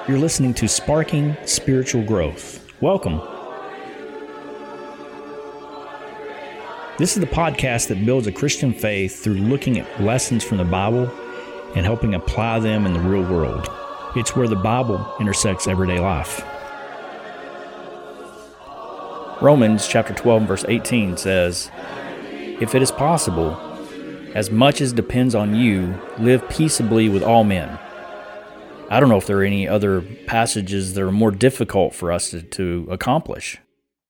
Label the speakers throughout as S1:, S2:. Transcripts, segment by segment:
S1: You're listening to Sparking Spiritual Growth. Welcome. This is the podcast that builds a Christian faith through looking at lessons from the Bible and helping apply them in the real world. It's where the Bible intersects everyday life. Romans chapter 12, verse 18 says, "If it is possible, as much as depends on you, live peaceably with all men." I don't know if there are any other passages that are more difficult for us to accomplish.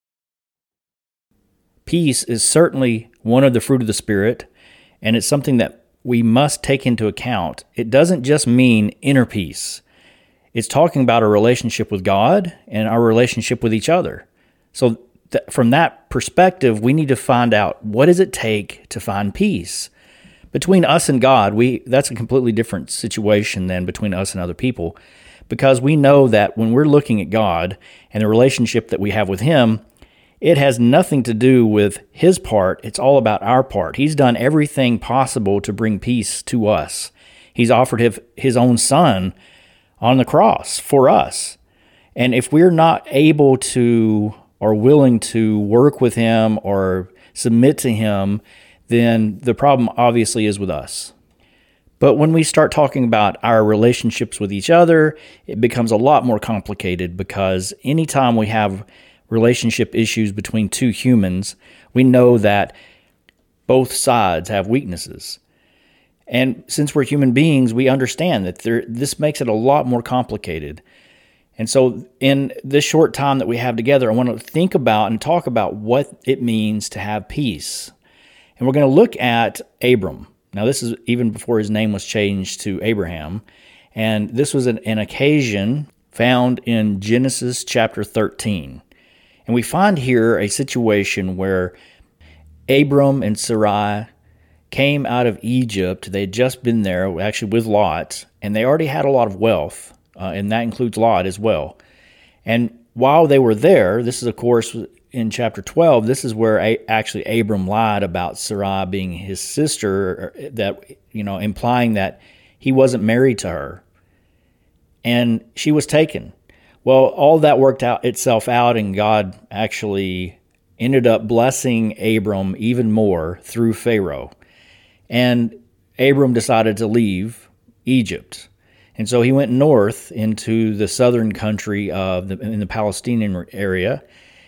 S1: Peace is certainly one of the fruit of the Spirit, and it's something that we must take into account. It doesn't just mean inner peace. It's talking about our relationship with God and our relationship with each other. So from that perspective, we need to find out, what does it take to find peace? Between us and God, that's a completely different situation than between us and other people, because we know that when we're looking at God and the relationship that we have with Him, it has nothing to do with His part. It's all about our part. He's done everything possible to bring peace to us. He's offered His own Son on the cross for us. And if we're not able to or willing to work with Him or submit to Him, then the problem obviously is with us. But when we start talking about our relationships with each other, it becomes a lot more complicated, because anytime we have relationship issues between two humans, we know that both sides have weaknesses. And since we're human beings, we understand that this makes it a lot more complicated. And so in this short time that we have together, I want to think about and talk about what it means to have peace. And we're going to look at Abram. Now, this is even before his name was changed to Abraham. And this was an occasion found in Genesis chapter 13. And we find here a situation where Abram and Sarai came out of Egypt. They had just been there, actually with Lot, and they already had a lot of wealth, and that includes Lot as well. And while they were there, this is, of course, in chapter 12, this is where actually Abram lied about Sarai being his sister, that, implying that he wasn't married to her. And she was taken. Well, all that worked out itself out, and God actually ended up blessing Abram even more through Pharaoh. And Abram decided to leave Egypt. And so he went north into the southern country in the Palestinian area.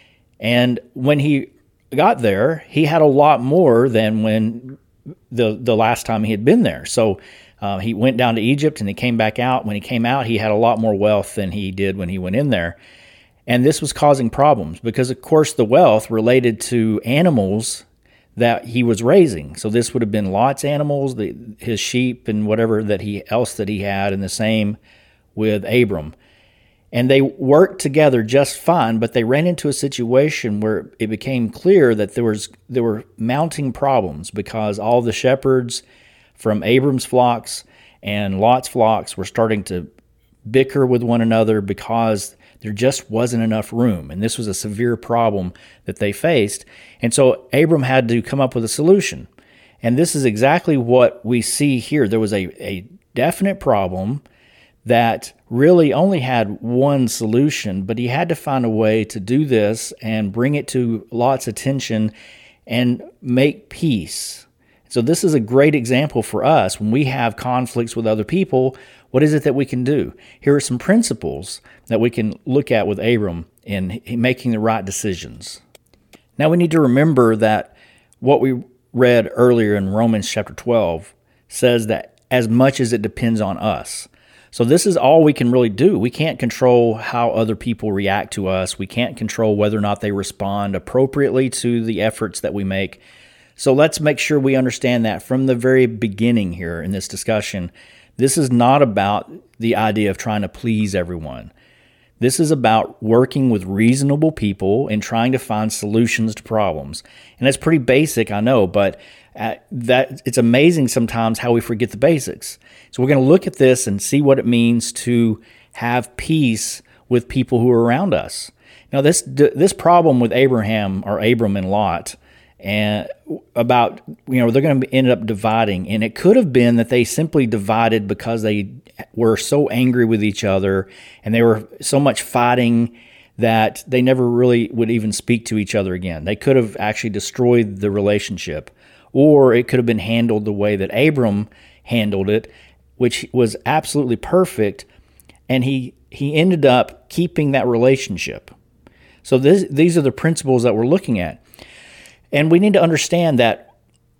S1: And when he got there, he had a lot more than when the last time he had been there. So he went down to Egypt and he came back out. When he came out, he had a lot more wealth than he did when he went in there. And this was causing problems because, of course, the wealth related to animals that he was raising. So this would have been Lot's animals, his sheep and whatever else that he had, and the same with Abram. And they worked together just fine, but they ran into a situation where it became clear that there were mounting problems, because all the shepherds from Abram's flocks and Lot's flocks were starting to bicker with one another because there just wasn't enough room. And this was a severe problem that they faced. And so Abram had to come up with a solution. And this is exactly what we see here. There was a definite problem that really only had one solution, but he had to find a way to do this and bring it to Lot's attention and make peace. So this is a great example for us. When we have conflicts with other people, what is it that we can do? Here are some principles that we can look at with Abram in making the right decisions. Now we need to remember that what we read earlier in Romans chapter 12 says that as much as it depends on us. So this is all we can really do. We can't control how other people react to us. We can't control whether or not they respond appropriately to the efforts that we make. So let's make sure we understand that from the very beginning here in this discussion. This is not about the idea of trying to please everyone. This is about working with reasonable people and trying to find solutions to problems. And that's pretty basic, I know, but that it's amazing sometimes how we forget the basics. So we're going to look at this and see what it means to have peace with people who are around us. Now, this problem with Abram and Lot and about, they're going to end up dividing. And it could have been that they simply divided because they were so angry with each other and they were so much fighting that they never really would even speak to each other again. They could have actually destroyed the relationship, or it could have been handled the way that Abram handled it, which was absolutely perfect, and he ended up keeping that relationship. So these are the principles that we're looking at. And we need to understand that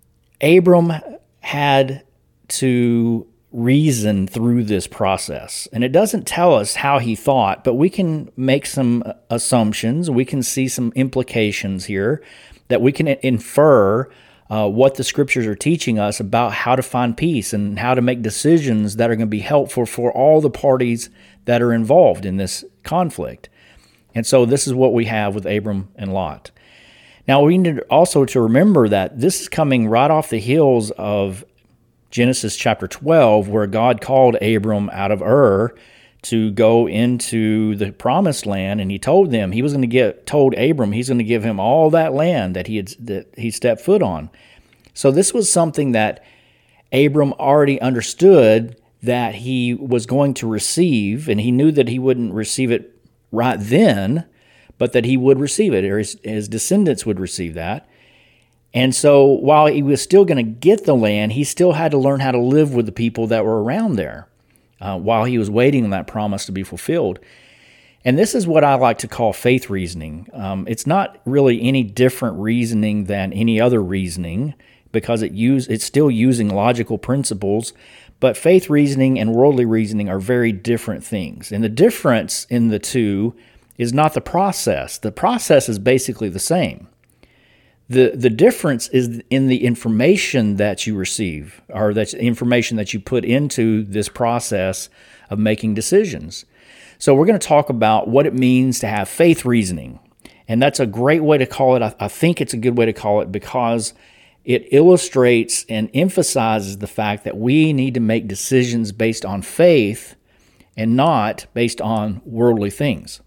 S1: Abram had to reason through this process. And it doesn't tell us how he thought, but we can make some assumptions. We can see some implications here that we can infer what the scriptures are teaching us about how to find peace and how to make decisions that are going to be helpful for all the parties that are involved in this conflict. And so this is what we have with Abram and Lot. Now, we need also to remember that this is coming right off the heels of Genesis chapter 12, where God called Abram out of Ur to go into the promised land, and he told them he was going to told Abram he's going to give him all that land that he stepped foot on. So this was something that Abram already understood that he was going to receive, and he knew that he wouldn't receive it right then, but that he would receive it, or his descendants would receive that. And so while he was still going to get the land, he still had to learn how to live with the people that were around there while he was waiting on that promise to be fulfilled. And this is what I like to call faith reasoning. It's not really any different reasoning than any other reasoning, because it's still using logical principles, but faith reasoning and worldly reasoning are very different things. And the difference in the two is not the process. The process is basically the same. The difference is in the information that you receive, or that's information that you put into this process of making decisions. So we're going to talk about what it means to have faith reasoning. And that's a great way to call it. I think it's a good way to call it because it illustrates and emphasizes the fact that we need to make decisions based on faith and not based on worldly things.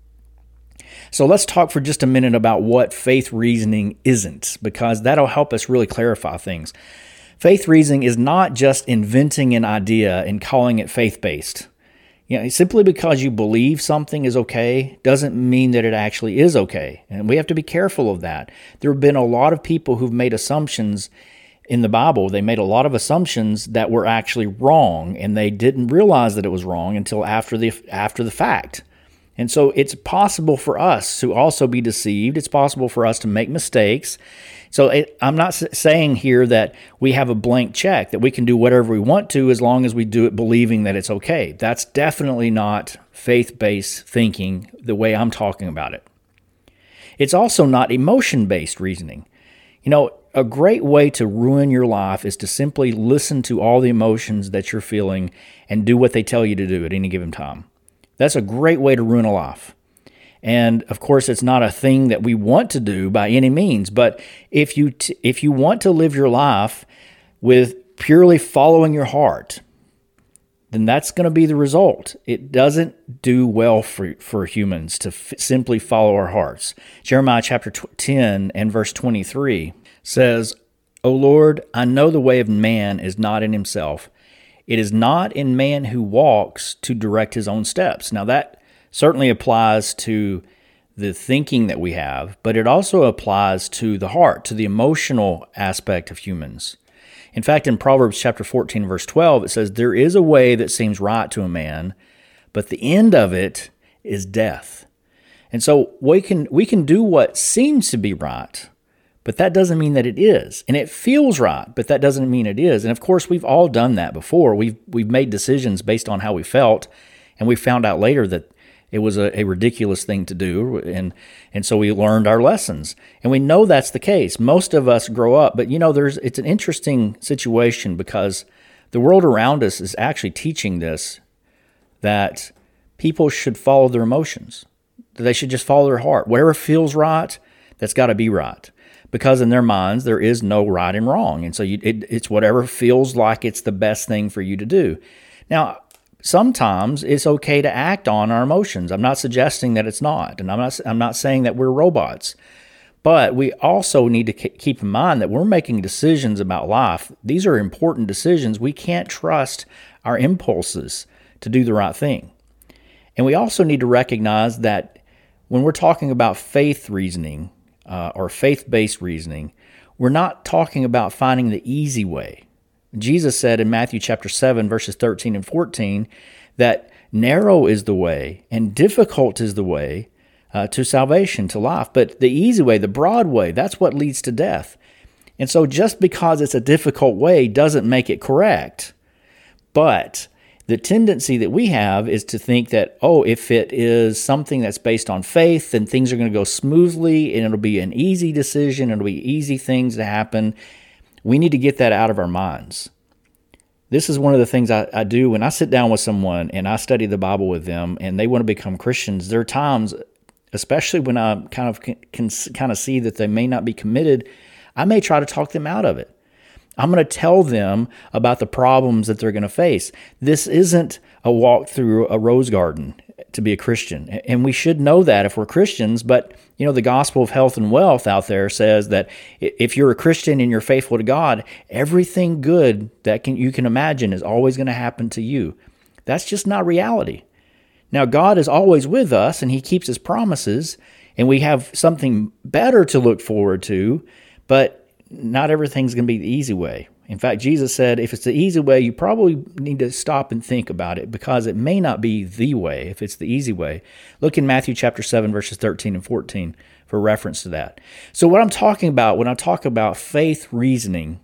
S1: So let's talk for just a minute about what faith reasoning isn't, because that'll help us really clarify things. Faith reasoning is not just inventing an idea and calling it faith-based. Simply because you believe something is okay doesn't mean that it actually is okay. And we have to be careful of that. There have been a lot of people who've made assumptions in the Bible. They made a lot of assumptions that were actually wrong, and they didn't realize that it was wrong until after the fact. And so it's possible for us to also be deceived. It's possible for us to make mistakes. So I'm not saying here that we have a blank check, that we can do whatever we want to as long as we do it believing that it's okay. That's definitely not faith-based thinking the way I'm talking about it. It's also not emotion-based reasoning. A great way to ruin your life is to simply listen to all the emotions that you're feeling and do what they tell you to do at any given time. That's a great way to ruin a life. And of course, it's not a thing that we want to do by any means. But if you want to live your life with purely following your heart, then that's going to be the result. It doesn't do well for humans to simply follow our hearts. Jeremiah chapter 10 and verse 23 says, "O Lord, I know the way of man is not in himself. It is not in man who walks to direct his own steps." Now that certainly applies to the thinking that we have, but it also applies to the heart, to the emotional aspect of humans. In fact, in Proverbs chapter 14, verse 12, it says, "There is a way that seems right to a man, but the end of it is death." And so we can do what seems to be right, but that doesn't mean that it is. And it feels right, but that doesn't mean it is. And of course, we've all done that before. We've made decisions based on how we felt, and we found out later that it was a ridiculous thing to do, and so we learned our lessons. And we know that's the case. Most of us grow up, but it's an interesting situation because the world around us is actually teaching this, that people should follow their emotions. That they should just follow their heart. Whatever feels right, that's got to be right. Because in their minds, there is no right and wrong. And so it's whatever feels like it's the best thing for you to do. Now, sometimes it's okay to act on our emotions. I'm not suggesting that it's not. And I'm not saying that we're robots. But we also need to keep in mind that we're making decisions about life. These are important decisions. We can't trust our impulses to do the right thing. And we also need to recognize that when we're talking about faith reasoning or faith-based reasoning, we're not talking about finding the easy way. Jesus said in Matthew chapter 7, verses 13 and 14, that narrow is the way and difficult is the way to salvation, to life. But the easy way, the broad way, that's what leads to death. And so just because it's a difficult way doesn't make it correct. But the tendency that we have is to think that, if it is something that's based on faith, then things are going to go smoothly and it'll be an easy decision, it'll be easy things to happen. We need to get that out of our minds. This is one of the things I do when I sit down with someone and I study the Bible with them and they want to become Christians. There are times, especially when I can kind of see that they may not be committed, I may try to talk them out of it. I'm going to tell them about the problems that they're going to face. This isn't a walk through a rose garden to be a Christian. And we should know that if we're Christians, but the gospel of health and wealth out there says that if you're a Christian and you're faithful to God, everything good that you can imagine is always going to happen to you. That's just not reality. Now, God is always with us and he keeps his promises and we have something better to look forward to, but not everything's going to be the easy way. In fact, Jesus said, if it's the easy way, you probably need to stop and think about it because it may not be the way if it's the easy way. Look in Matthew chapter 7, verses 13 and 14 for reference to that. So what I'm talking about when I talk about faith reasoning,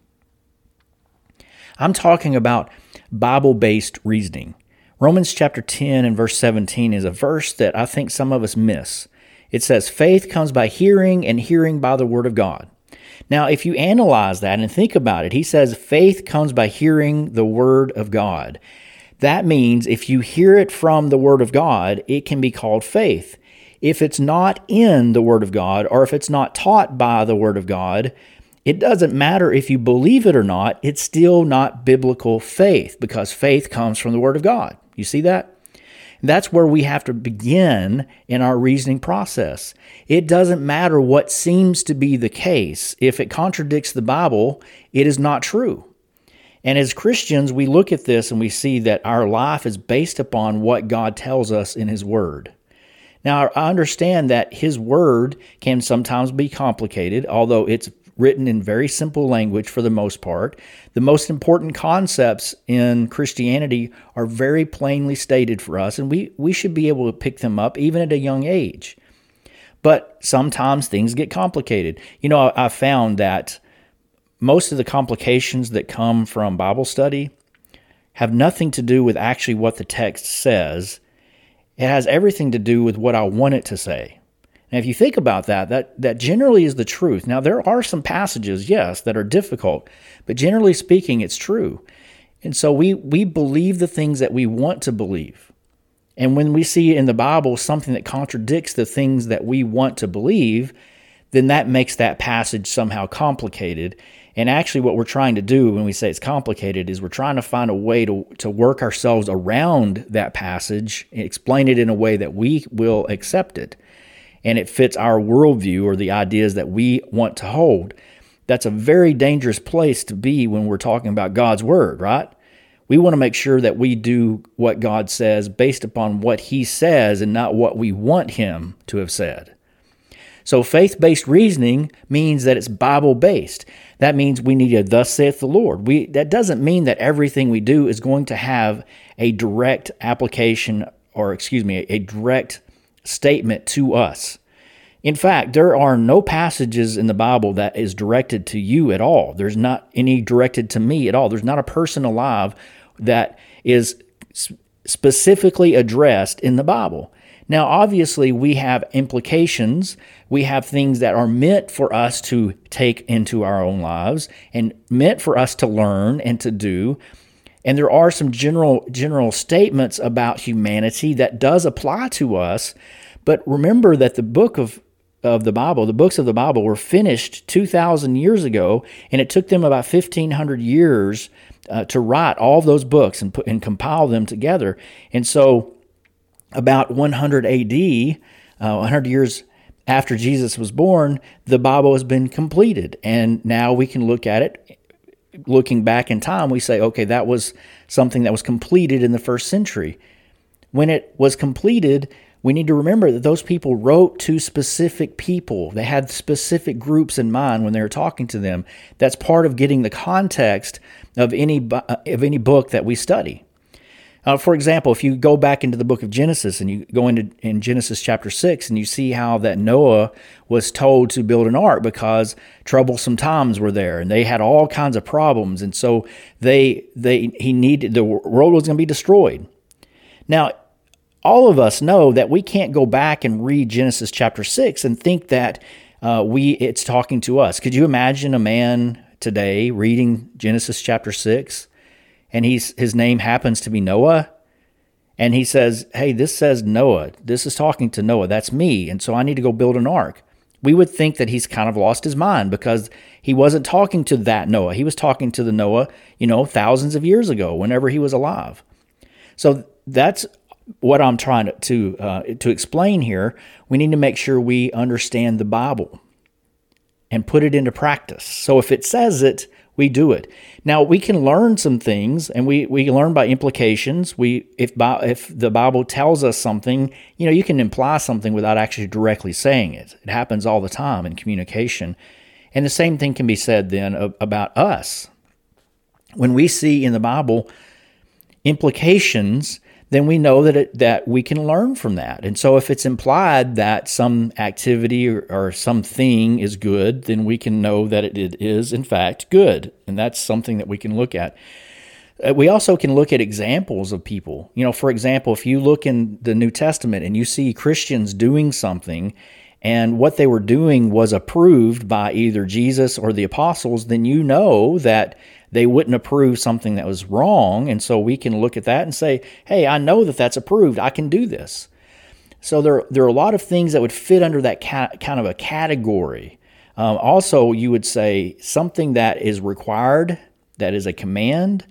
S1: I'm talking about Bible-based reasoning. Romans chapter 10 and verse 17 is a verse that I think some of us miss. It says, faith comes by hearing and hearing by the word of God. Now, if you analyze that and think about it, he says faith comes by hearing the word of God. That means if you hear it from the word of God, it can be called faith. If it's not in the word of God or if it's not taught by the word of God, it doesn't matter if you believe it or not, it's still not biblical faith because faith comes from the word of God. You see that? That's where we have to begin in our reasoning process. It doesn't matter what seems to be the case. If it contradicts the Bible, it is not true. And as Christians, we look at this and we see that our life is based upon what God tells us in his word. Now, I understand that his word can sometimes be complicated, although it's written in very simple language for the most part. The most important concepts in Christianity are very plainly stated for us, and we should be able to pick them up even at a young age. But sometimes things get complicated. I found that most of the complications that come from Bible study have nothing to do with actually what the text says. It has everything to do with what I want it to say. Now, if you think about that generally is the truth. Now, there are some passages, yes, that are difficult, but generally speaking, it's true. And so we believe the things that we want to believe. And when we see in the Bible something that contradicts the things that we want to believe, then that makes that passage somehow complicated. And actually what we're trying to do when we say it's complicated is we're trying to find a way to work ourselves around that passage, explain it in a way that we will accept it. And it fits our worldview or the ideas that we want to hold. That's a very dangerous place to be when we're talking about God's word, right? We want to make sure that we do what God says based upon what he says and not what we want him to have said. So faith-based reasoning means that it's Bible-based. That means we need a thus saith the Lord. That doesn't mean that everything we do is going to have a direct application a direct statement to us. In fact, there are no passages in the Bible that is directed to you at all. There's not any directed to me at all. There's not a person alive that is specifically addressed in the Bible. Now, obviously, we have implications. We have things that are meant for us to take into our own lives and meant for us to learn and to do. And there are some general statements about humanity that does apply to us. But remember that the books of the Bible were finished 2,000 years ago, and it took them about 1,500 years to write all of those books and compile them together. And so about 100 AD, 100 years after Jesus was born, the Bible has been completed. And now we can look at it, looking back in time, we say, okay, that was something that was completed in the first century. When it was completed, we need to remember that those people wrote to specific people. They had specific groups in mind when they were talking to them. That's part of getting the context of any book that we study. For example, if you go back into the book of Genesis and you go in Genesis chapter 6 and you see how that Noah was told to build an ark because troublesome times were there and they had all kinds of problems, and so the world was going to be destroyed. Now, all of us know that we can't go back and read Genesis chapter 6 and think that it's talking to us. Could you imagine a man today reading Genesis chapter 6 and his name happens to be Noah, and he says, hey, this says Noah. This is talking to Noah. That's me, and so I need to go build an ark. We would think that he's kind of lost his mind because he wasn't talking to that Noah. He was talking to the Noah, thousands of years ago, whenever he was alive. So that's what I'm trying to explain here. We need to make sure we understand the Bible and put it into practice. So if it says it, we do it. Now, we can learn some things, and we learn by implications. If the Bible tells us something, you can imply something without actually directly saying it. It happens all the time in communication. And the same thing can be said then about us. When we see in the Bible implications, then we know that we can learn from that. And so if it's implied that some activity or something is good, then we can know that it is, in fact, good. And that's something that we can look at. We also can look at examples of people. For example, if you look in the New Testament and you see Christians doing something, and what they were doing was approved by either Jesus or the apostles, then you know that they wouldn't approve something that was wrong. And so we can look at that and say, hey, I know that that's approved. I can do this. So there are a lot of things that would fit under that kind of a category. Also, you would say something that is required, that is a command,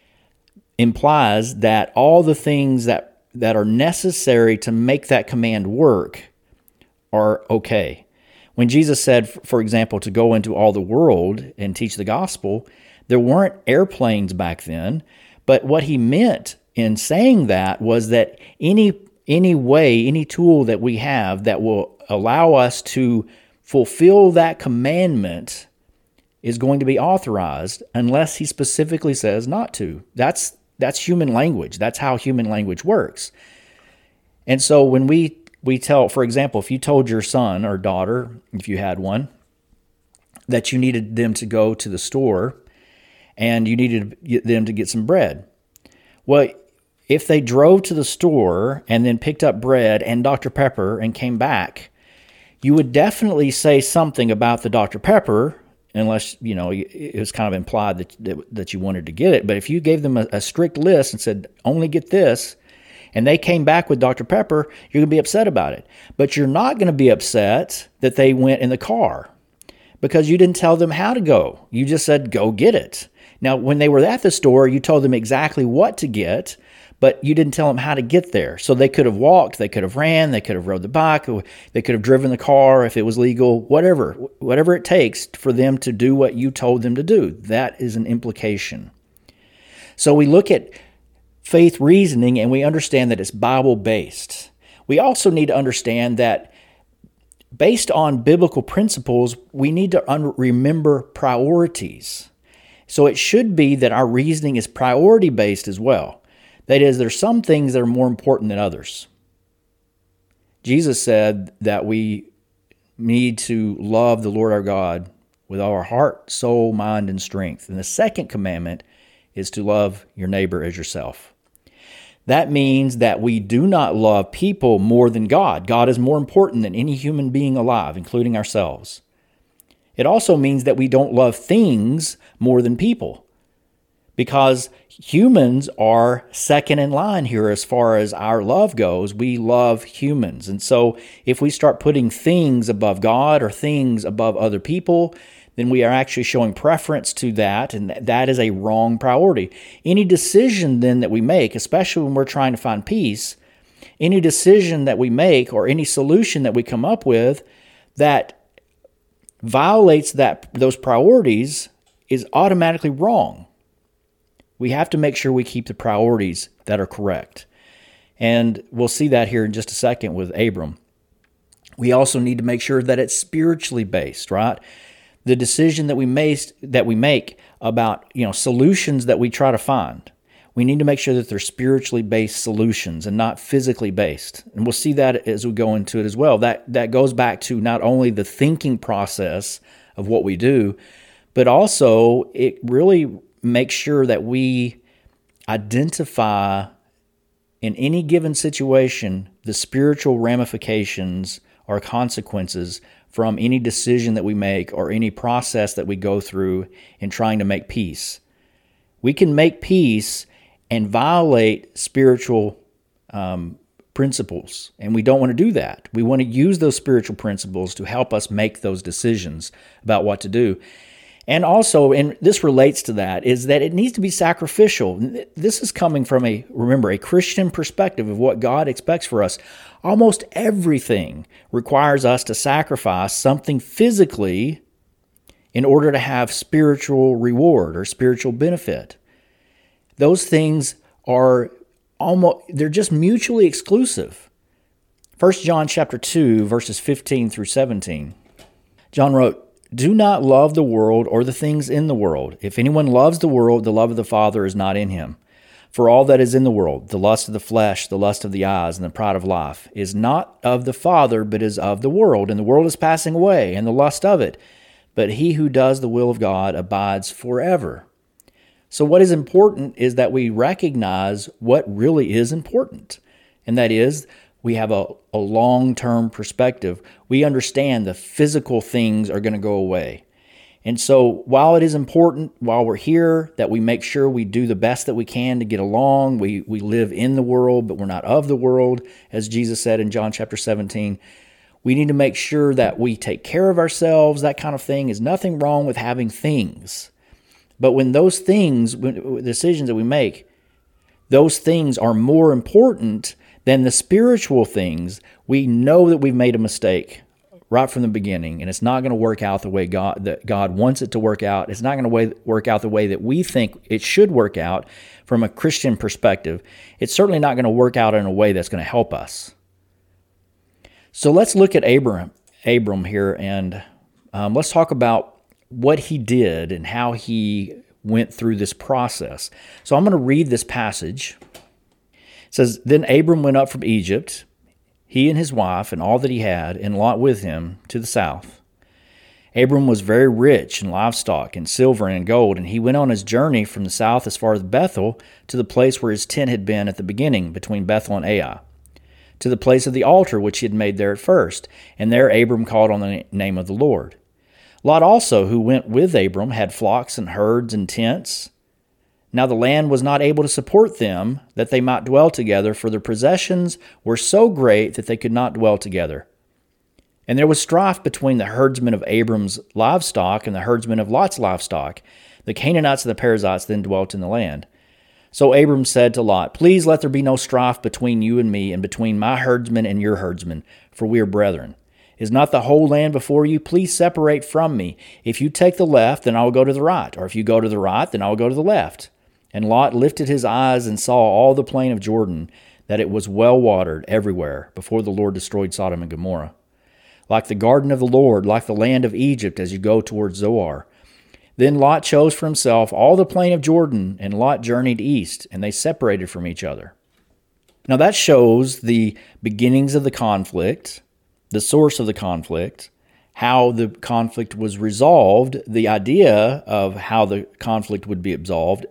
S1: implies that all the things that are necessary to make that command work are okay. When Jesus said, for example, to go into all the world and teach the gospel, there weren't airplanes back then, but what he meant in saying that was that any way, any tool that we have that will allow us to fulfill that commandment is going to be authorized unless he specifically says not to. That's human language. That's how human language works. And so when we tell, for example, if you told your son or daughter, if you had one, that you needed them to go to the store and you needed them to get some bread. Well, if they drove to the store and then picked up bread and Dr. Pepper and came back, you would definitely say something about the Dr. Pepper, unless, it was kind of implied that you wanted to get it. But if you gave them a strict list and said, only get this, and they came back with Dr. Pepper, you're going to be upset about it. But you're not going to be upset that they went in the car because you didn't tell them how to go. You just said, go get it. Now, when they were at the store, you told them exactly what to get, but you didn't tell them how to get there. So they could have walked, they could have ran, they could have rode the bike, they could have driven the car if it was legal, whatever it takes for them to do what you told them to do. That is an implication. So we look at faith reasoning and we understand that it's Bible-based. We also need to understand that based on biblical principles, we need to remember priorities. So it should be that our reasoning is priority-based as well. That is, there's some things that are more important than others. Jesus said that we need to love the Lord our God with all our heart, soul, mind, and strength. And the second commandment is to love your neighbor as yourself. That means that we do not love people more than God. God is more important than any human being alive, including ourselves. It also means that we don't love things more than people, because humans are second in line here as far as our love goes. We love humans. And so if we start putting things above God or things above other people, then we are actually showing preference to that, and that is a wrong priority. Any decision then that we make, especially when we're trying to find peace, any decision that we make or any solution that we come up with that violates those priorities is automatically wrong. We have to make sure we keep the priorities that are correct. And we'll see that here in just a second with Abram. We also need to make sure that it's spiritually based, right? The decision that we make about, solutions that we try to find, we need to make sure that they're spiritually based solutions and not physically based. And we'll see that as we go into it as well. That goes back to not only the thinking process of what we do, but also it really makes sure that we identify in any given situation the spiritual ramifications or consequences from any decision that we make or any process that we go through in trying to make peace. We can make peace and violate spiritual principles, and we don't want to do that. We want to use those spiritual principles to help us make those decisions about what to do. And also, and this relates to that, is that it needs to be sacrificial. This is coming from a Christian perspective of what God expects for us. Almost everything requires us to sacrifice something physically in order to have spiritual reward or spiritual benefit. Those things they're just mutually exclusive. 1 John chapter 2, verses 15 through 17. John wrote, "Do not love the world or the things in the world. If anyone loves the world, the love of the Father is not in him. For all that is in the world, the lust of the flesh, the lust of the eyes, and the pride of life, is not of the Father, but is of the world. And the world is passing away, and the lust of it. But he who does the will of God abides forever." So what is important is that we recognize what really is important. And that is, we have a long-term perspective. We understand the physical things are going to go away. And so while it is important, while we're here, that we make sure we do the best that we can to get along, we live in the world, but we're not of the world, as Jesus said in John chapter 17, we need to make sure that we take care of ourselves, that kind of thing. Is nothing wrong with having things. But when those things, decisions that we make, those things are more important than the spiritual things, we know that we've made a mistake right from the beginning, and it's not going to work out the way God wants it to work out. It's not going to work out the way that we think it should work out from a Christian perspective. It's certainly not going to work out in a way that's going to help us. So let's look at Abram here, and let's talk about what he did and how he went through this process. So I'm going to read this passage. It says, "Then Abram went up from Egypt, he and his wife and all that he had, and Lot with him, to the south. Abram was very rich in livestock and silver and gold, and he went on his journey from the south as far as Bethel, to the place where his tent had been at the beginning, between Bethel and Ai, to the place of the altar which he had made there at first. And there Abram called on the name of the Lord. Lot also, who went with Abram, had flocks and herds and tents. Now the land was not able to support them, that they might dwell together, for their possessions were so great that they could not dwell together. And there was strife between the herdsmen of Abram's livestock and the herdsmen of Lot's livestock. The Canaanites and the Perizzites then dwelt in the land. So Abram said to Lot, "Please let there be no strife between you and me, and between my herdsmen and your herdsmen, for we are brethren. Is not the whole land before you? Please separate from me. If you take the left, then I will go to the right. Or if you go to the right, then I will go to the left." And Lot lifted his eyes and saw all the plain of Jordan, that it was well watered everywhere, before the Lord destroyed Sodom and Gomorrah. Like the garden of the Lord, like the land of Egypt, as you go towards Zoar. Then Lot chose for himself all the plain of Jordan, and Lot journeyed east, and they separated from each other. Now that shows the beginnings of the conflict, the source of the conflict, how the conflict was resolved, the idea of how the conflict would be absolved,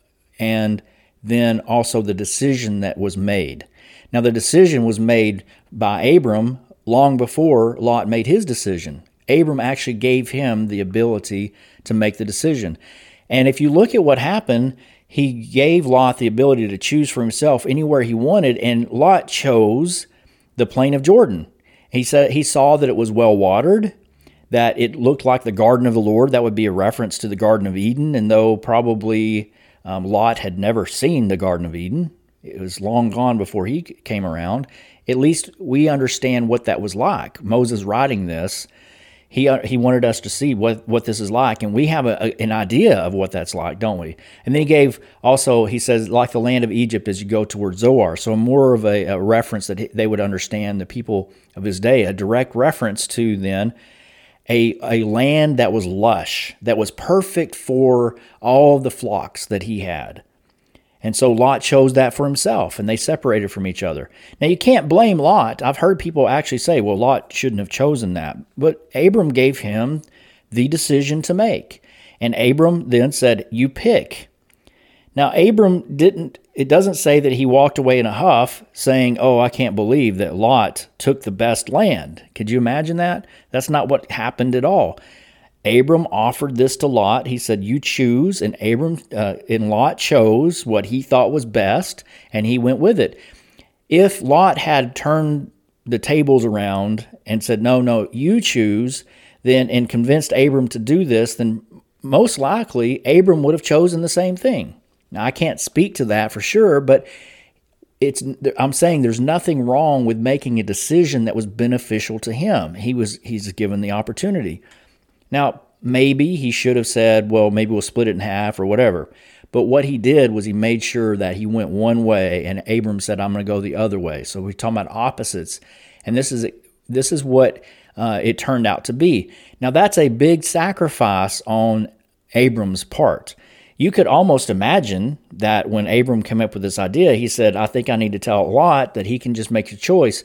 S1: and then also the decision that was made. Now the decision was made by Abram long before Lot made his decision. Abram actually gave him the ability to make the decision. And if you look at what happened, he gave Lot the ability to choose for himself anywhere he wanted, and Lot chose the plain of Jordan. He said he saw that it was well watered, that it looked like the garden of the Lord. That would be a reference to the Garden of Eden, and though probably Lot had never seen the Garden of Eden, It was long gone before he came around. At least we understand what that was like. Moses writing this, he wanted us to see what this is like, and we have an idea of what that's like, don't we? And then he gave also, he says, like the land of Egypt as you go towards Zoar. So more of a reference that they would understand, the people of his day, a direct reference to then a land that was lush, that was perfect for all of the flocks that he had. And so Lot chose that for himself, and they separated from each other. Now, you can't blame Lot. I've heard people actually say, well, Lot shouldn't have chosen that. But Abram gave him the decision to make. And Abram then said, you pick. Now, Abram it doesn't say that he walked away in a huff saying, oh, I can't believe that Lot took the best land. Could you imagine that? That's not what happened at all. Abram offered this to Lot. He said, you choose, and Lot chose what he thought was best, and he went with it. If Lot had turned the tables around and said, no, you choose, then and convinced Abram to do this, then most likely Abram would have chosen the same thing. Now, I can't speak to that for sure, but I'm saying there's nothing wrong with making a decision that was beneficial to him. He's given the opportunity. Now, maybe he should have said, well, maybe we'll split it in half or whatever. But what he did was he made sure that he went one way, and Abram said, I'm going to go the other way. So we're talking about opposites. And this is what it turned out to be. Now, that's a big sacrifice on Abram's part. You could almost imagine that when Abram came up with this idea, he said, I think I need to tell Lot that he can just make a choice.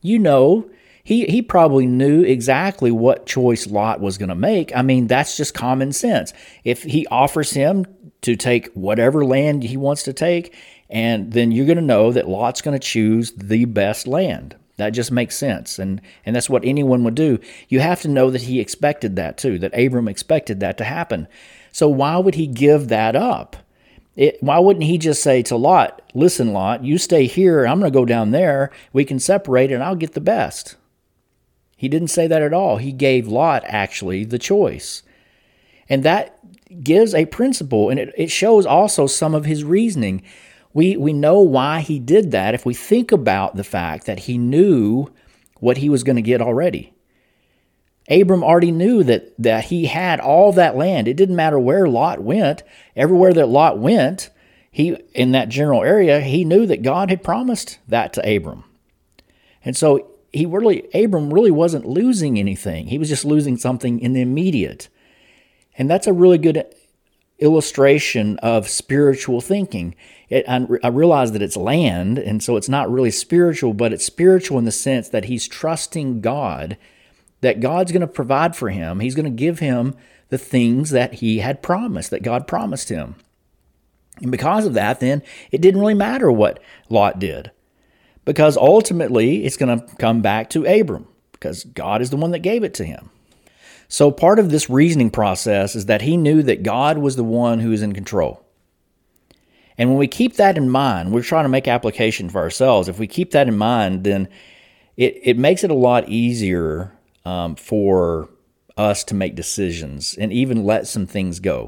S1: He probably knew exactly what choice Lot was going to make. I mean, that's just common sense. If he offers him to take whatever land he wants to take, and then you're going to know that Lot's going to choose the best land. That just makes sense, and that's what anyone would do. You have to know that he expected that too, that Abram expected that to happen. So why would he give that up? Why wouldn't he just say to Lot, listen, Lot, you stay here, I'm going to go down there, we can separate, and I'll get the best. He didn't say that at all. He gave Lot actually the choice. And that gives a principle, and it shows also some of his reasoning. We know why he did that if we think about the fact that he knew what he was going to get already. Abram already knew that he had all that land. It didn't matter where Lot went. Everywhere that Lot went, in that general area, he knew that God had promised that to Abram. And so Abram really wasn't losing anything. He was just losing something in the immediate. And that's a really good illustration of spiritual thinking. I realize that it's land, and so it's not really spiritual, but it's spiritual in the sense that he's trusting God, that God's going to provide for him. He's going to give him the things that he had promised, that God promised him. And because of that, then, it didn't really matter what Lot did, because ultimately it's going to come back to Abram, because God is the one that gave it to him. So part of this reasoning process is that he knew that God was the one who was in control. And when we keep that in mind, we're trying to make application for ourselves. If we keep that in mind, then it makes it a lot easier for us to make decisions and even let some things go.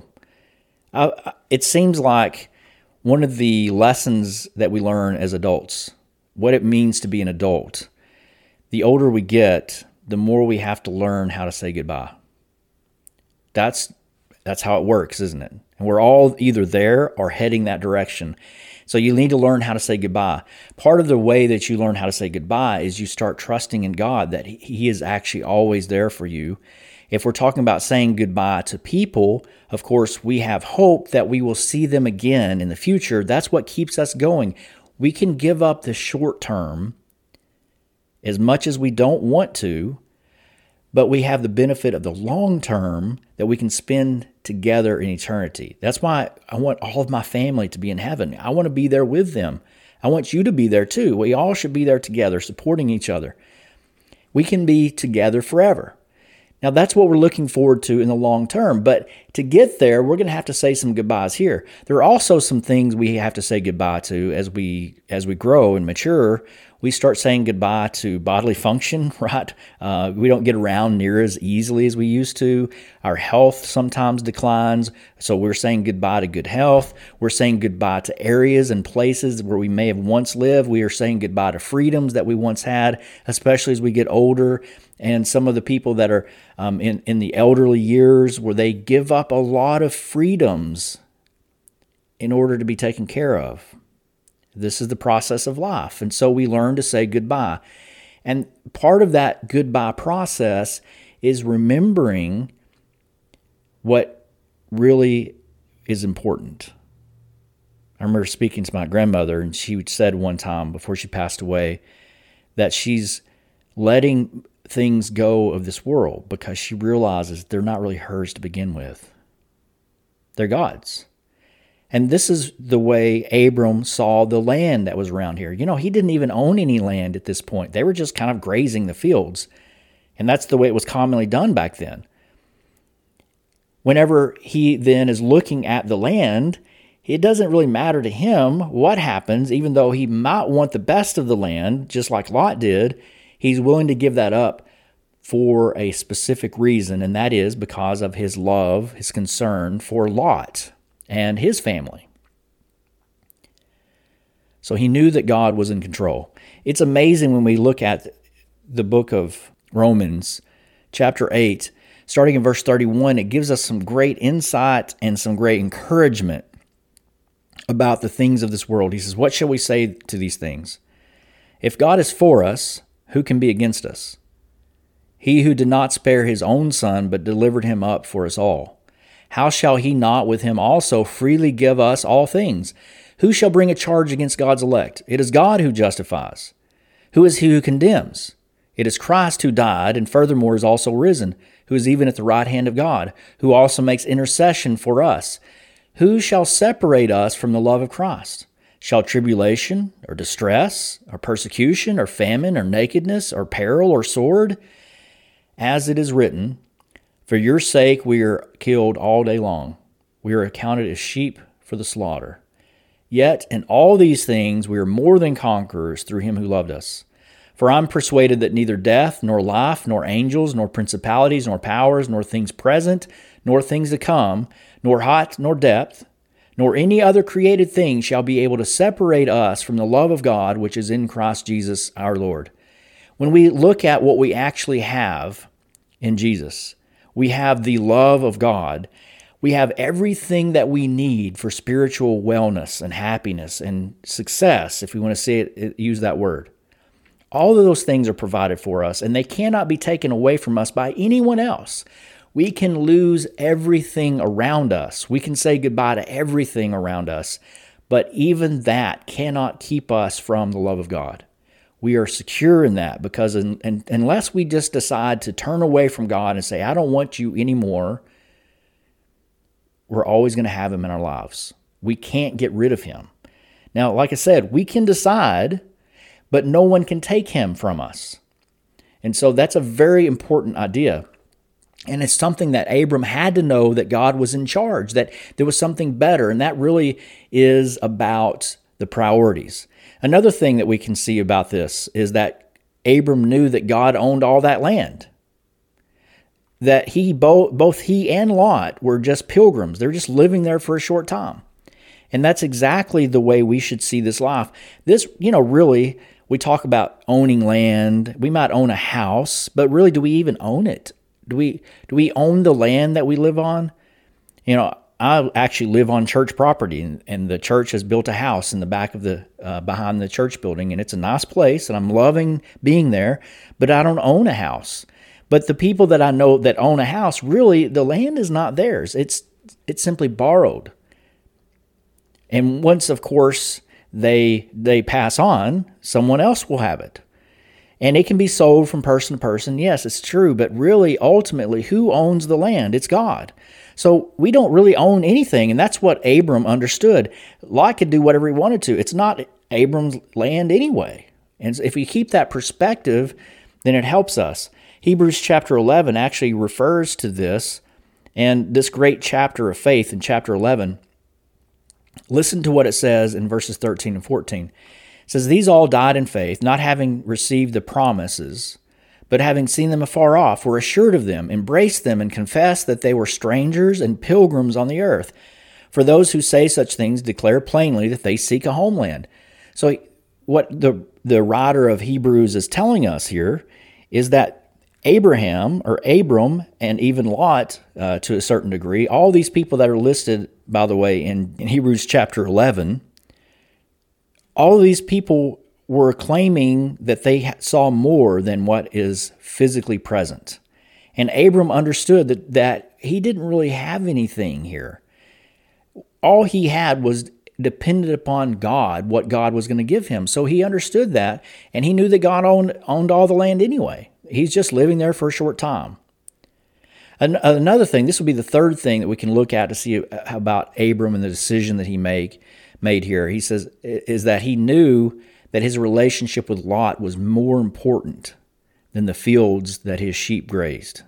S1: It seems like one of the lessons that we learn as adults, what it means to be an adult, the older we get, the more we have to learn how to say goodbye. That's how it works, isn't it? And we're all either there or heading that direction. So you need to learn how to say goodbye. Part of the way that you learn how to say goodbye is you start trusting in God that He is actually always there for you. If we're talking about saying goodbye to people, of course, we have hope that we will see them again in the future. That's what keeps us going. We can give up the short term as much as we don't want to, but we have the benefit of the long term that we can spend together in eternity. That's why I want all of my family to be in heaven. I want to be there with them. I want you to be there too. We all should be there together, supporting each other. We can be together forever. Now, that's what we're looking forward to in the long term. But to get there, we're going to have to say some goodbyes here. There are also some things we have to say goodbye to as we grow and mature. we start saying goodbye to bodily function, right? We don't get around near as easily as we used to. Our health sometimes declines, so we're saying goodbye to good health. We're saying goodbye to areas and places where we may have once lived. We are saying goodbye to freedoms that we once had, especially as we get older. And some of the people that are in the elderly years, where they give up a lot of freedoms in order to be taken care of. This is the process of life. And so we learn to say goodbye. And part of that goodbye process is remembering what really is important. I remember speaking to my grandmother, and she said one time before she passed away that she's letting things go of this world because she realizes they're not really hers to begin with. They're God's. And this is the way Abram saw the land that was around here. He didn't even own any land at this point. They were just kind of grazing the fields. And that's the way it was commonly done back then. Whenever he then is looking at the land, it doesn't really matter to him what happens, even though he might want the best of the land, just like Lot did. He's willing to give that up for a specific reason, and that is because of his love, his concern for Lot and his family. So he knew that God was in control. It's amazing when we look at the book of Romans, chapter 8, starting in verse 31, it gives us some great insight and some great encouragement about the things of this world. He says, "What shall we say to these things? If God is for us, who can be against us? He who did not spare his own son, but delivered him up for us all, how shall he not with him also freely give us all things? Who shall bring a charge against God's elect? It is God who justifies. Who is he who condemns? It is Christ who died, and furthermore is also risen, who is even at the right hand of God, who also makes intercession for us. Who shall separate us from the love of Christ? Shall tribulation, or distress, or persecution, or famine, or nakedness, or peril, or sword? As it is written, for your sake we are killed all day long. We are accounted as sheep for the slaughter. Yet in all these things we are more than conquerors through him who loved us. For I am persuaded that neither death, nor life, nor angels, nor principalities, nor powers, nor things present, nor things to come, nor height, nor depth, nor any other created thing shall be able to separate us from the love of God which is in Christ Jesus our Lord." When we look at what we actually have in Jesus, we have the love of God. We have everything that we need for spiritual wellness and happiness and success, if we want to say it, use that word. All of those things are provided for us, and they cannot be taken away from us by anyone else. We can lose everything around us. We can say goodbye to everything around us, but even that cannot keep us from the love of God. We are secure in that because unless we just decide to turn away from God and say, I don't want you anymore, we're always going to have him in our lives. We can't get rid of him. Now, like I said, we can decide, but no one can take him from us. And so that's a very important idea. And it's something that Abram had to know, that God was in charge, that there was something better. And that really is about the priorities. Another thing that we can see about this is that Abram knew that God owned all that land. That both he and Lot were just pilgrims. They're just living there for a short time. And that's exactly the way we should see this life. This, really, we talk about owning land. We might own a house, but really, do we even own it? Do we own the land that we live on? I actually live on church property, and the church has built a house in the back of behind the church building, and it's a nice place, and I'm loving being there, but I don't own a house. But the people that I know that own a house, really, the land is not theirs. It's simply borrowed. And once, of course, they pass on, someone else will have it. And it can be sold from person to person. Yes, it's true, but really, ultimately, who owns the land? It's God. So we don't really own anything, and that's what Abram understood. Lot could do whatever he wanted to. It's not Abram's land anyway. And if we keep that perspective, then it helps us. Hebrews chapter 11 actually refers to this, and this great chapter of faith in chapter 11. Listen to what it says in verses 13 and 14. It It says, "These all died in faith, not having received the promises, but having seen them afar off, were assured of them, embraced them, and confessed that they were strangers and pilgrims on the earth. For those who say such things declare plainly that they seek a homeland." So what the writer of Hebrews is telling us here is that Abraham, or Abram, and even Lot, to a certain degree, all these people that are listed, by the way, in Hebrews chapter 11, all of these people were claiming that they saw more than what is physically present. And Abram understood that he didn't really have anything here. All he had was dependent upon God, what God was going to give him. So he understood that, and he knew that God owned all the land anyway. He's just living there for a short time. Another thing, this will be the third thing that we can look at to see about Abram and the decision that he made here. He says, is that he knew that his relationship with Lot was more important than the fields that his sheep grazed.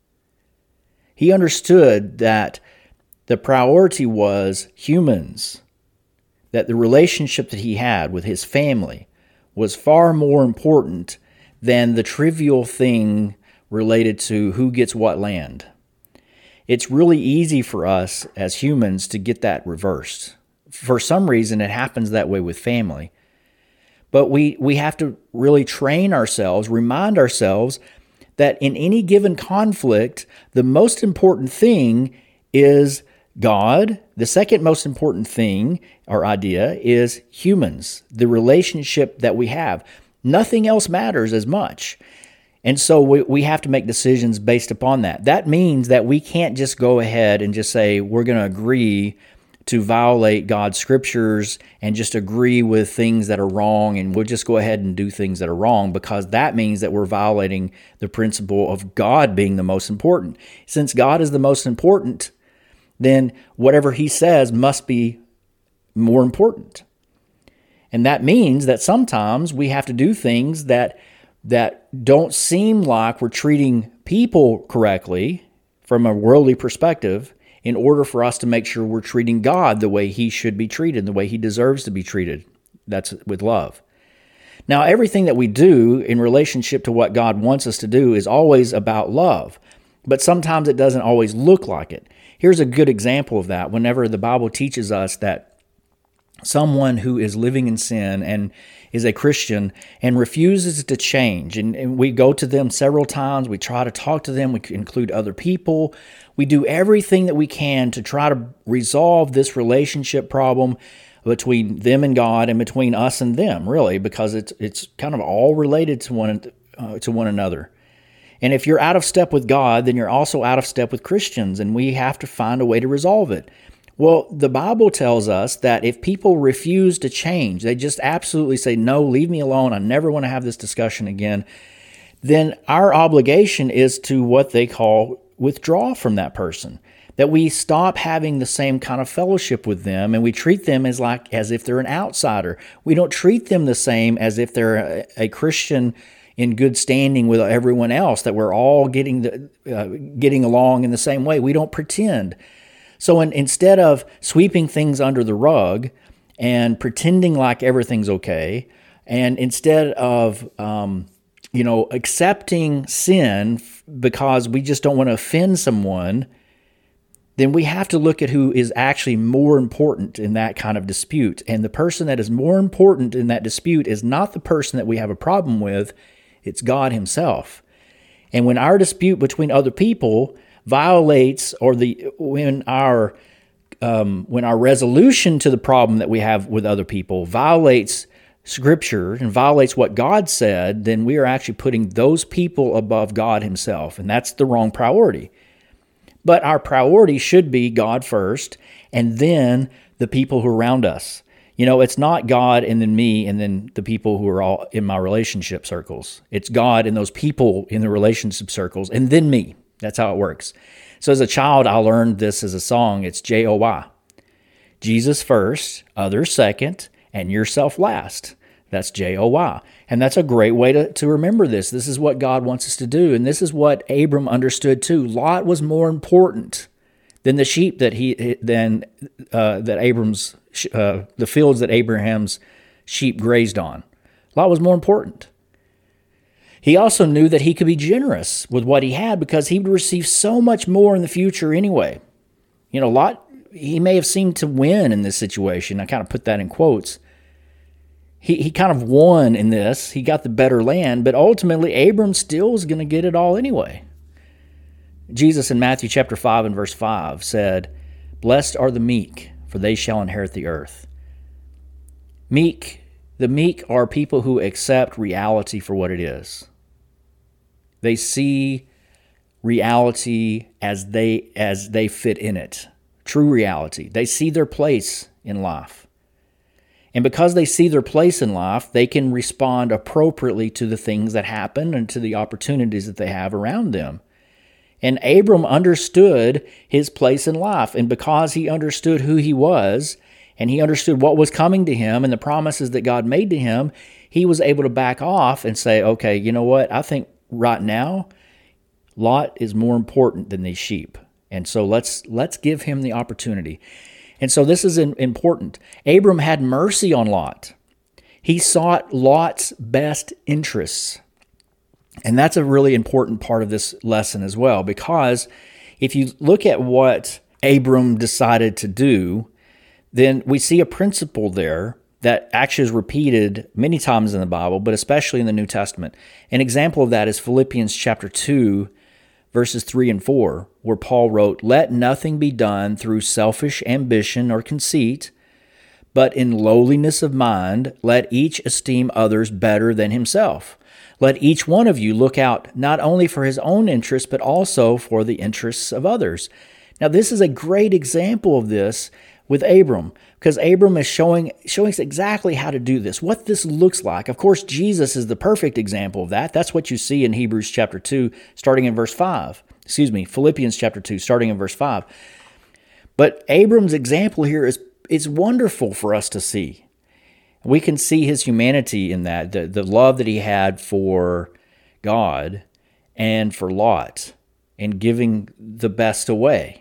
S1: He understood that the priority was humans, that the relationship that he had with his family was far more important than the trivial thing related to who gets what land. It's really easy for us as humans to get that reversed. For some reason, it happens that way with family. But we have to really train ourselves, remind ourselves that in any given conflict, the most important thing is God. The second most important thing or idea is humans, the relationship that we have. Nothing else matters as much. And so we have to make decisions based upon that. That means that we can't just go ahead and just say we're going to agree to violate God's scriptures and just agree with things that are wrong, and we'll just go ahead and do things that are wrong, because that means that we're violating the principle of God being the most important. Since God is the most important, then whatever he says must be more important. And that means that sometimes we have to do things that don't seem like we're treating people correctly from a worldly perspective, in order for us to make sure we're treating God the way he should be treated, the way he deserves to be treated. That's with love. Now, everything that we do in relationship to what God wants us to do is always about love, but sometimes it doesn't always look like it. Here's a good example of that. Whenever the Bible teaches us that someone who is living in sin and is a Christian and refuses to change, and we go to them several times, we try to talk to them, we include other people, we do everything that we can to try to resolve this relationship problem between them and God, and between us and them, really, because it's kind of all related to one another. And if you're out of step with God, then you're also out of step with Christians, and we have to find a way to resolve it. Well, the Bible tells us that if people refuse to change, they just absolutely say, no, leave me alone, I never want to have this discussion again, then our obligation is to what they call withdraw from that person, that we stop having the same kind of fellowship with them, and we treat them as if they're an outsider. We don't treat them the same as if they're a Christian in good standing with everyone else, that we're all getting along in the same way. We don't pretend. So instead of sweeping things under the rug and pretending like everything's okay, and instead of accepting sin because we just don't want to offend someone, then we have to look at who is actually more important in that kind of dispute. And the person that is more important in that dispute is not the person that we have a problem with, it's God himself. And when our dispute between other people violates, or when our resolution to the problem that we have with other people violates Scripture and violates what God said, then we are actually putting those people above God himself, and that's the wrong priority. But our priority should be God first, and then the people who are around us. It's not God and then me and then the people who are all in my relationship circles. It's God and those people in the relationship circles, and then me. That's how it works. So as a child, I learned this as a song. It's JOY. Jesus first, others second, and yourself last. That's JOY. And that's a great way to remember this. This is what God wants us to do. And this is what Abram understood too. Lot was more important than the sheep the fields that Abraham's sheep grazed on. Lot was more important. He also knew that he could be generous with what he had because he would receive so much more in the future anyway. Lot, he may have seemed to win in this situation. I kind of put that in quotes. He kind of won in this. He got the better land, but ultimately Abram still is going to get it all anyway. Jesus in Matthew chapter 5 and verse 5 said, "Blessed are the meek, for they shall inherit the earth." The meek are people who accept reality for what it is. They see reality as they fit in it. True reality. They see their place in life. And because they see their place in life, they can respond appropriately to the things that happen and to the opportunities that they have around them. And Abram understood his place in life. And because he understood who he was, and he understood what was coming to him and the promises that God made to him, he was able to back off and say, okay, you know what? I think right now, Lot is more important than these sheep. And so let's give him the opportunity. And so this is important. Abram had mercy on Lot. He sought Lot's best interests. And that's a really important part of this lesson as well, because if you look at what Abram decided to do, then we see a principle there that actually is repeated many times in the Bible, but especially in the New Testament. An example of that is Philippians chapter 2, verses 3 and 4, where Paul wrote, "Let nothing be done through selfish ambition or conceit, but in lowliness of mind, let each esteem others better than himself. Let each one of you look out not only for his own interests, but also for the interests of others." Now, this is a great example of this with Abram, because Abram is showing us exactly how to do this, what this looks like. Of course, Jesus is the perfect example of that. That's what you see in Hebrews chapter 2, starting in verse 5. Philippians chapter 2, starting in verse 5. But Abram's example here is wonderful for us to see. We can see his humanity in that, the love that he had for God and for Lot, and giving the best away.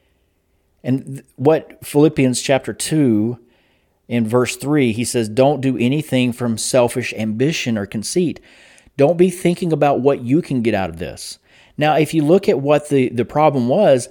S1: And what Philippians chapter 2 in verse 3, he says, don't do anything from selfish ambition or conceit. Don't be thinking about what you can get out of this. Now, if you look at what the problem was,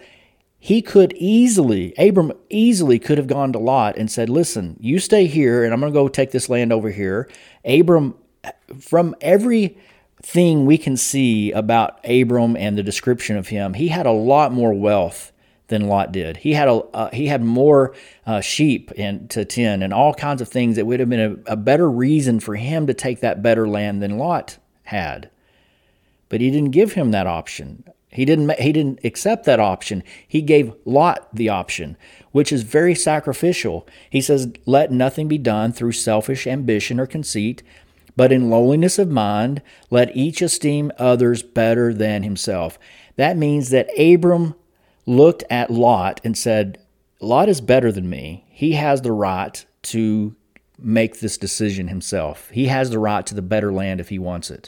S1: Abram easily could have gone to Lot and said, listen, you stay here and I'm going to go take this land over here. Abram, from everything we can see about Abram and the description of him, he had a lot more wealth than Lot did. He had more sheep to tend and all kinds of things that would have been a better reason for him to take that better land than Lot had. But he didn't give him that option. He didn't accept that option. He gave Lot the option, which is very sacrificial. He says, let nothing be done through selfish ambition or conceit, but in lowliness of mind, let each esteem others better than himself. That means that Abram looked at Lot and said, Lot is better than me. He has the right to make this decision himself. He has the right to the better land if he wants it.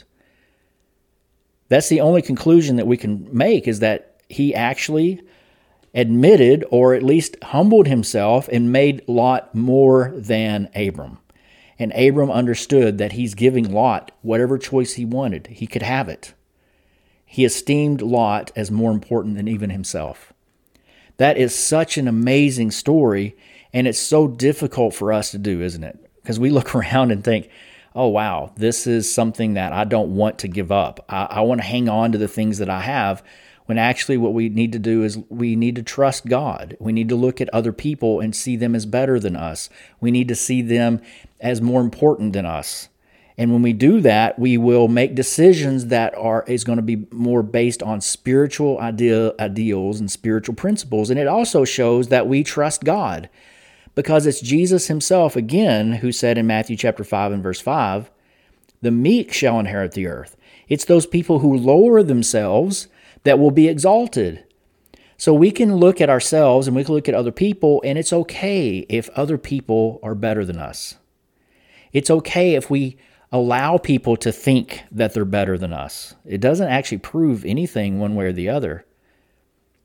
S1: That's the only conclusion that we can make, is that he actually admitted, or at least humbled himself, and made Lot more than Abram. And Abram understood that he's giving Lot whatever choice he wanted. He could have it. He esteemed Lot as more important than even himself. That is such an amazing story, and it's so difficult for us to do, isn't it? Because we look around and think, oh, wow, this is something that I don't want to give up. I want to hang on to the things that I have, when actually what we need to do is we need to trust God. We need to look at other people and see them as better than us. We need to see them as more important than us. And when we do that, we will make decisions that is going to be more based on spiritual ideals and spiritual principles. And it also shows that we trust God, because it's Jesus himself, again, who said in Matthew chapter 5 and verse 5, the meek shall inherit the earth. It's those people who lower themselves that will be exalted. So we can look at ourselves and we can look at other people, and it's okay if other people are better than us. It's okay if we allow people to think that they're better than us. It doesn't actually prove anything one way or the other.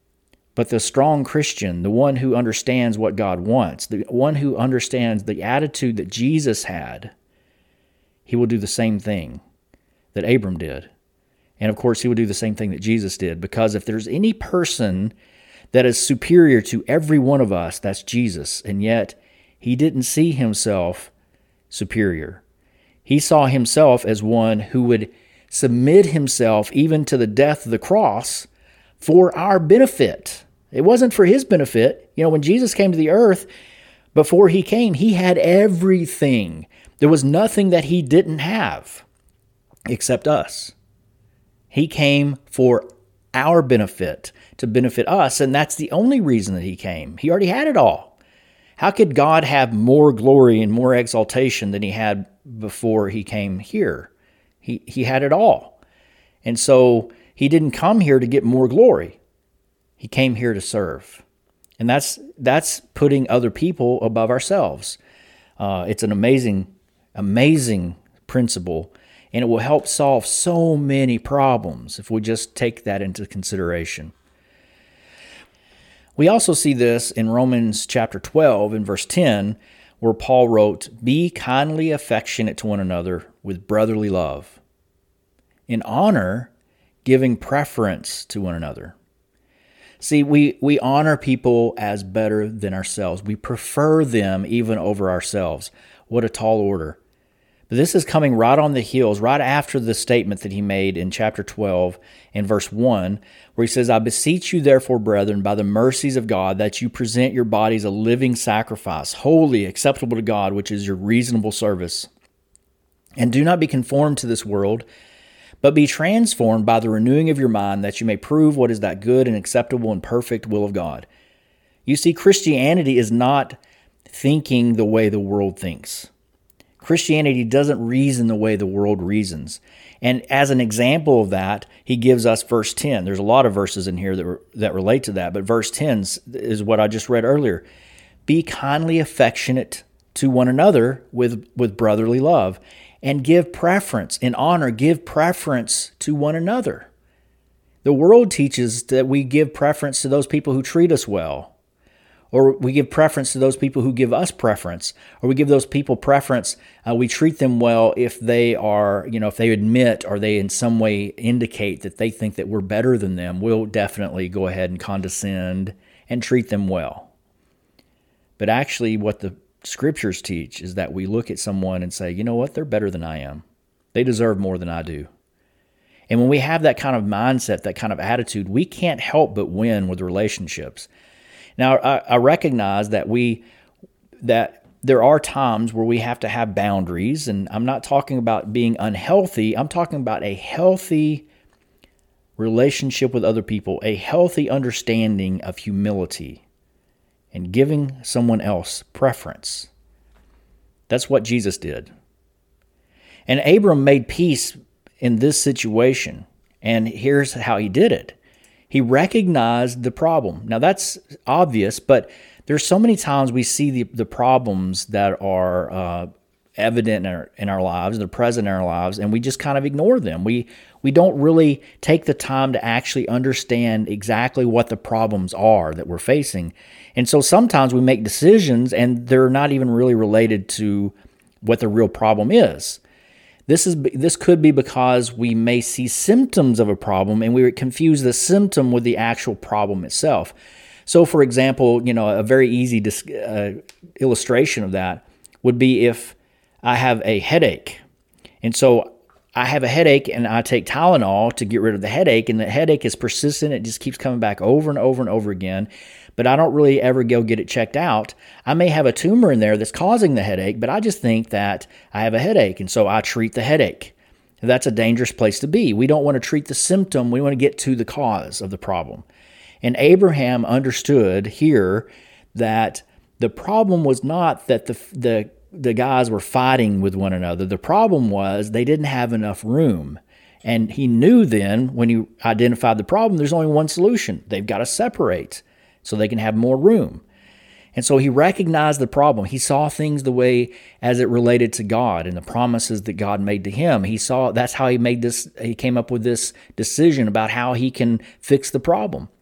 S1: But the strong Christian, the one who understands what God wants, the one who understands the attitude that Jesus had, he will do the same thing that Abram did. And of course, he will do the same thing that Jesus did, because if there's any person that is superior to every one of us, that's Jesus. And yet, he didn't see himself superior. He saw himself as one who would submit himself even to the death of the cross for our benefit. It wasn't for his benefit. You know, when Jesus came to the earth, before he came, he had everything. There was nothing that he didn't have except us. He came for our benefit, to benefit us, and that's the only reason that he came. He already had it all. How could God have more glory and more exaltation than he had before he came here? He had it all. And so he didn't come here to get more glory. He came here to serve. And that's putting other people above ourselves. It's an amazing principle, and it will help solve so many problems if we just take that into consideration. We also see this in Romans chapter 12 and verse 10, where Paul wrote, "Be kindly affectionate to one another with brotherly love, in honor, giving preference to one another." See, we honor people as better than ourselves. We prefer them even over ourselves. What a tall order. But this is coming right on the heels, right after the statement that he made in chapter 12 and verse 1, where he says, "I beseech you therefore, brethren, by the mercies of God, that you present your bodies a living sacrifice, holy, acceptable to God, which is your reasonable service. And do not be conformed to this world, but be transformed by the renewing of your mind, that you may prove what is that good and acceptable and perfect will of God." You see, Christianity is not thinking the way the world thinks. Christianity doesn't reason the way the world reasons. And as an example of that, he gives us verse 10. There's a lot of verses in here that relate to that, but verse 10 is what I just read earlier. "Be kindly affectionate to one another with brotherly love, and give preference, in honor, give preference to one another." The world teaches that we give preference to those people who treat us well, or we give preference to those people who give us preference, or we give those people preference. We treat them well if they are, if they admit or they in some way indicate that they think that we're better than them. We'll definitely go ahead and condescend and treat them well. But actually, what the scriptures teach is that we look at someone and say, you know what, they're better than I am. They deserve more than I do. And when we have that kind of mindset, that kind of attitude, we can't help but win with relationships. Now, I recognize that there are times where we have to have boundaries, and I'm not talking about being unhealthy. I'm talking about a healthy relationship with other people, a healthy understanding of humility, and giving someone else preference. That's what Jesus did. And Abram made peace in this situation, and here's how he did it. He recognized the problem. Now, that's obvious, but there's so many times we see the problems that are evident in our lives, they're present in our lives, and we just kind of ignore them. We don't really take the time to actually understand exactly what the problems are that we're facing. And so sometimes we make decisions, and they're not even really related to what the real problem is. This could be because we may see symptoms of a problem and we confuse the symptom with the actual problem itself. So, for example, a very easy illustration of that would be if I have a headache. And so I have a headache and I take Tylenol to get rid of the headache, and the headache is persistent. It just keeps coming back over and over and over again. But I don't really ever go get it checked out. I may have a tumor in there that's causing the headache, but I just think that I have a headache, and so I treat the headache. That's a dangerous place to be. We don't want to treat the symptom. We want to get to the cause of the problem. And Abraham understood here that the problem was not that the guys were fighting with one another. The problem was they didn't have enough room. And he knew then, when he identified the problem, there's only one solution. They've got to separate so they can have more room. And so he recognized the problem. He saw things the way as it related to God and the promises that God made to him. That's how he came up with this decision about how he can fix the problem.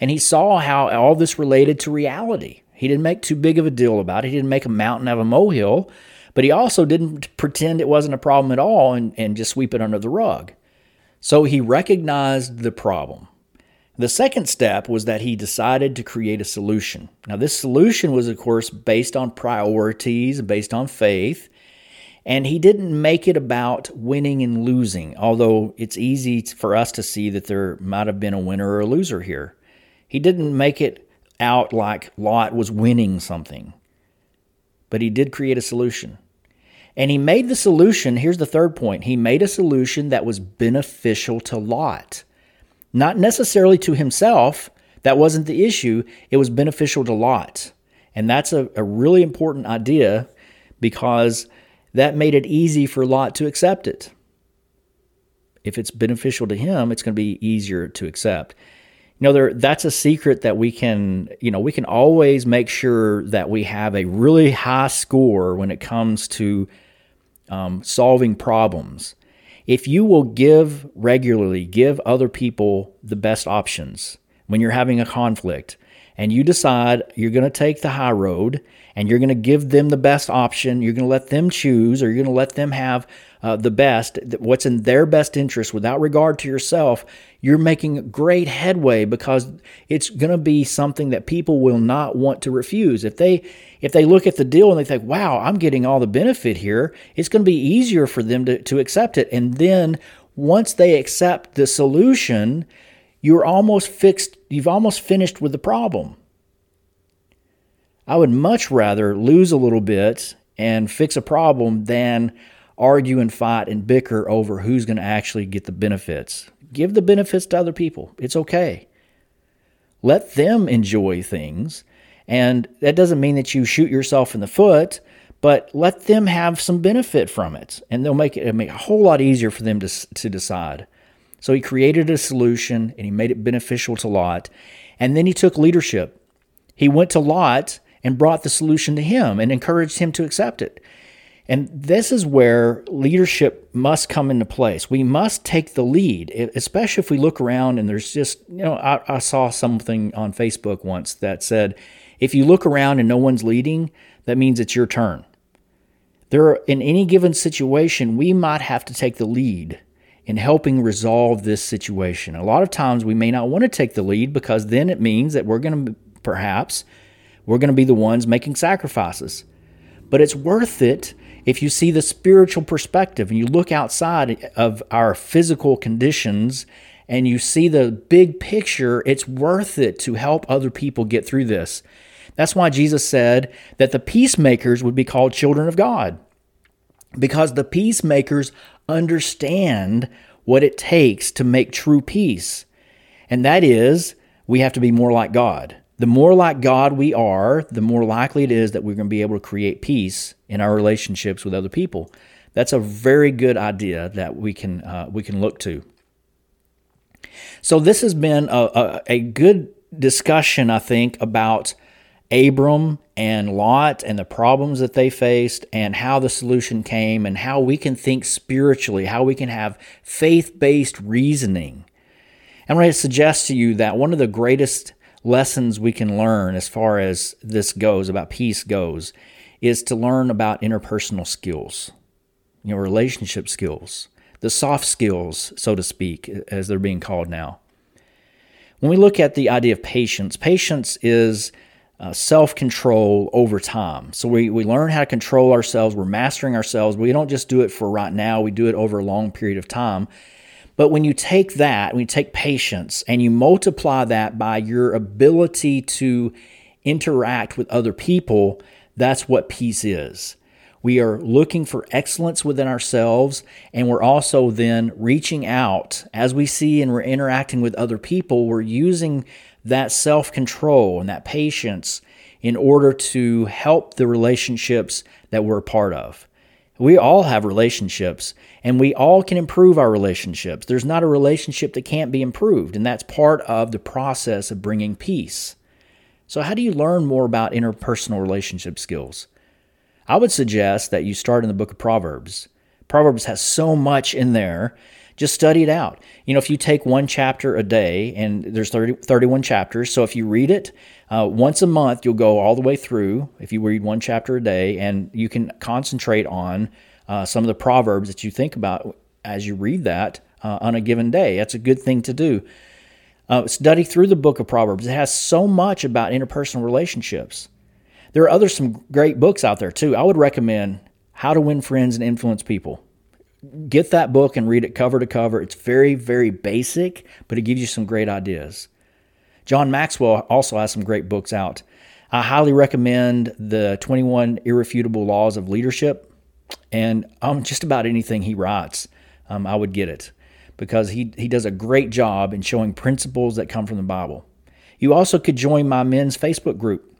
S1: And he saw how all this related to reality. He didn't make too big of a deal about it. He didn't make a mountain out of a molehill, but he also didn't pretend it wasn't a problem at all and just sweep it under the rug. So he recognized the problem. The second step was that he decided to create a solution. Now, this solution was, of course, based on priorities, based on faith, and he didn't make it about winning and losing, although it's easy for us to see that there might have been a winner or a loser here. He didn't make it out like Lot was winning something, but he did create a solution. And he made the solution, here's the third point, he made a solution that was beneficial to Lot. Not necessarily to himself, that wasn't the issue, it was beneficial to Lot. And that's a really important idea because that made it easy for Lot to accept it. If it's beneficial to him, it's going to be easier to accept. That's a secret that we can always make sure that we have a really high score when it comes to solving problems. If you will give other people the best options when you're having a conflict, and you decide you're going to take the high road and you're going to give them the best option, you're going to let them choose, or you're going to let them have the best, what's in their best interest without regard to yourself, you're making great headway because it's going to be something that people will not want to refuse. If they look at the deal and they think, wow, I'm getting all the benefit here, it's going to be easier for them to accept it. And then once they accept the solution, you've almost finished with the problem. I would much rather lose a little bit and fix a problem than argue and fight and bicker over who's going to actually get the benefits. Give the benefits to other people. It's okay. Let them enjoy things. And that doesn't mean that you shoot yourself in the foot, but let them have some benefit from it. And they'll make it a whole lot easier for them to decide. So he created a solution and he made it beneficial to Lot. And then he took leadership. He went to Lot and brought the solution to him and encouraged him to accept it. And this is where leadership must come into place. We must take the lead, especially if we look around and there's just, I saw something on Facebook once that said, if you look around and no one's leading, that means it's your turn. In any given situation, we might have to take the lead in helping resolve this situation. A lot of times we may not want to take the lead because then it means that we're going to be the ones making sacrifices. But it's worth it if you see the spiritual perspective and you look outside of our physical conditions and you see the big picture. It's worth it to help other people get through this. That's why Jesus said that the peacemakers would be called children of God, because the peacemakers understand what it takes to make true peace. And that is, we have to be more like God. The more like God we are, the more likely it is that we're going to be able to create peace in our relationships with other people. That's a very good idea that we can look to. So this has been a good discussion, I think, about Abram and Lot and the problems that they faced and how the solution came and how we can think spiritually, how we can have faith-based reasoning. I'm going to suggest to you that one of the greatest lessons we can learn as far as this goes, about peace goes, is to learn about interpersonal skills, relationship skills, the soft skills, so to speak, as they're being called now. When we look at the idea of patience is self-control over time. So we learn how to control ourselves. We're mastering ourselves. We don't just do it for right now. We do it over a long period of time. But when you take that, when you take patience and you multiply that by your ability to interact with other people, that's what peace is. We are looking for excellence within ourselves, and we're also then reaching out. As we see and we're interacting with other people, we're using that self-control and that patience in order to help the relationships that we're a part of. We all have relationships, and we all can improve our relationships. There's not a relationship that can't be improved, and that's part of the process of bringing peace. So how do you learn more about interpersonal relationship skills? I would suggest that you start in the book of Proverbs. Proverbs has so much in there Just study it out. If you take one chapter a day, and there's 31 chapters, so if you read it once a month, you'll go all the way through if you read one chapter a day, and you can concentrate on some of the Proverbs that you think about as you read that on a given day. That's a good thing to do. Study through the book of Proverbs. It has so much about interpersonal relationships. There are some great books out there too. I would recommend How to Win Friends and Influence People. Get that book and read it cover to cover. It's very, very basic, but it gives you some great ideas. John Maxwell also has some great books out. I highly recommend the 21 Irrefutable Laws of Leadership, and just about anything he writes, I would get it, because he does a great job in showing principles that come from the Bible. You also could join my men's Facebook group.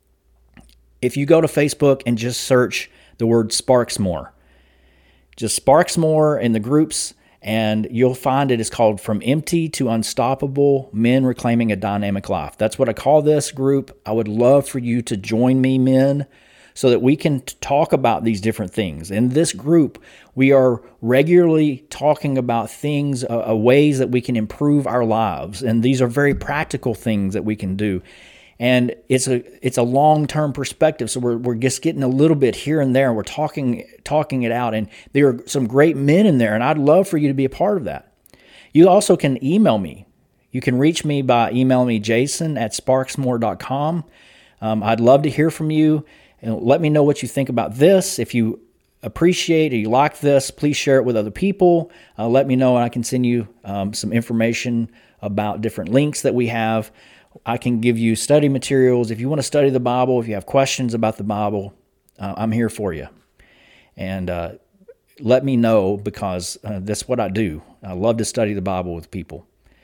S1: If you go to Facebook and just search the word Sparksmore, just Sparksmore in the groups, and you'll find it is called From Empty to Unstoppable, Men Reclaiming a Dynamic Life. That's what I call this group. I would love for you to join me, men, so that we can talk about these different things. In this group, we are regularly talking about things, ways that we can improve our lives. And these are very practical things that we can do. And it's a long-term perspective. So we're just getting a little bit here and there, and we're talking it out. And there are some great men in there, and I'd love for you to be a part of that. You also can email me. You can reach me by emailing me, jason@sparksmore.com. I'd love to hear from you. And let me know what you think about this. If you appreciate or you like this, please share it with other people. Let me know, and I can send you some information about different links that we have. I can give you study materials. If you want to study the Bible, if you have questions about the Bible, I'm here for you. And let me know, because that's what I do. I love to study the Bible with people.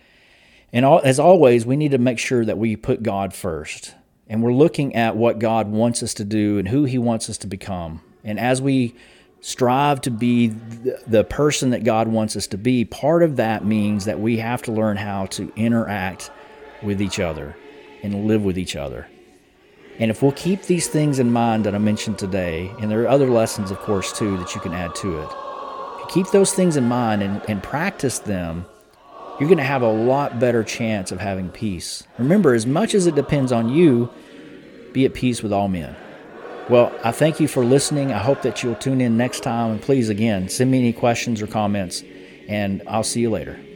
S1: And as always, we need to make sure that we put God first. And we're looking at what God wants us to do and who He wants us to become. And as we strive to be the person that God wants us to be, part of that means that we have to learn how to interact with each other and live with each other. And if we'll keep these things in mind that I mentioned today, and there are other lessons, of course, too, that you can add to it. If you keep those things in mind and practice them, you're going to have a lot better chance of having peace. Remember, as much as it depends on you, be at peace with all men. Well, I thank you for listening. I hope that you'll tune in next time. And please, again, send me any questions or comments, and I'll see you later.